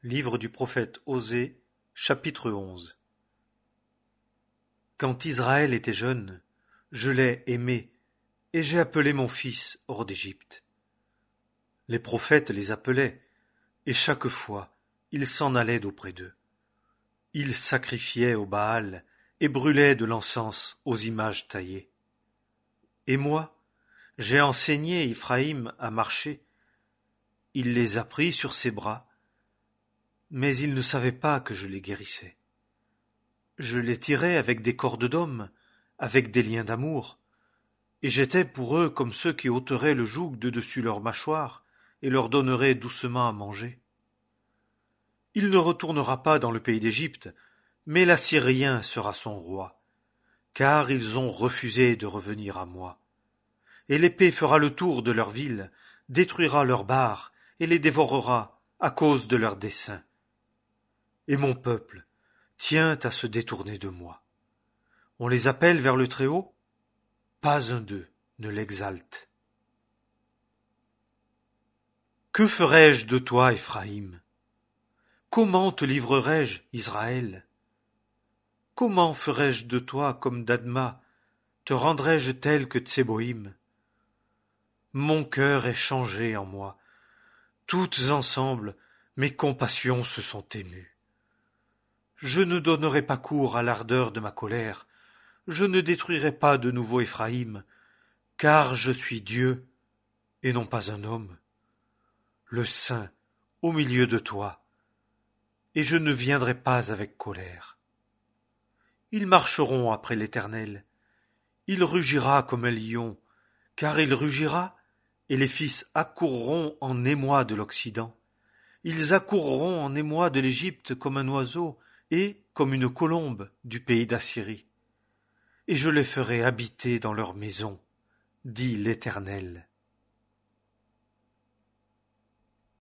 Livre du prophète Osée, chapitre 11. Quand Israël était jeune, je l'ai aimé, et j'ai appelé mon fils hors d'Égypte. Les prophètes les appelaient, et chaque fois, ils s'en allaient d'auprès d'eux. Ils sacrifiaient au Baal et brûlaient de l'encens aux images taillées. Et moi, j'ai enseigné Éphraïm à marcher. Il les a pris sur ses bras, mais ils ne savaient pas que je les guérissais. Je les tirais avec des cordes d'homme, avec des liens d'amour, et j'étais pour eux comme ceux qui ôteraient le joug de dessus leur mâchoire et leur donneraient doucement à manger. Il ne retournera pas dans le pays d'Égypte, mais l'Assyrien sera son roi, car ils ont refusé de revenir à moi. Et l'épée fera le tour de leur ville, détruira leurs barres et les dévorera à cause de leurs desseins. Et mon peuple tient à se détourner de moi. On les appelle vers le Très-Haut, pas un d'eux ne l'exalte. Que ferai-je de toi, Éphraïm? Comment te livrerai-je, Israël? Comment ferai-je de toi comme d'Adma? Te rendrai-je tel que Tseboïm? Mon cœur est changé en moi. Toutes ensemble, mes compassions se sont émues. Je ne donnerai pas cours à l'ardeur de ma colère. Je ne détruirai pas de nouveau Éphraïm, car je suis Dieu et non pas un homme, le Saint au milieu de toi, et je ne viendrai pas avec colère. Ils marcheront après l'Éternel. Il rugira comme un lion, car il rugira, et les fils accourront en émoi de l'Occident. Ils accourront en émoi de l'Égypte comme un oiseau, et comme une colombe du pays d'Assyrie. Et je les ferai habiter dans leurs maisons, dit l'Éternel.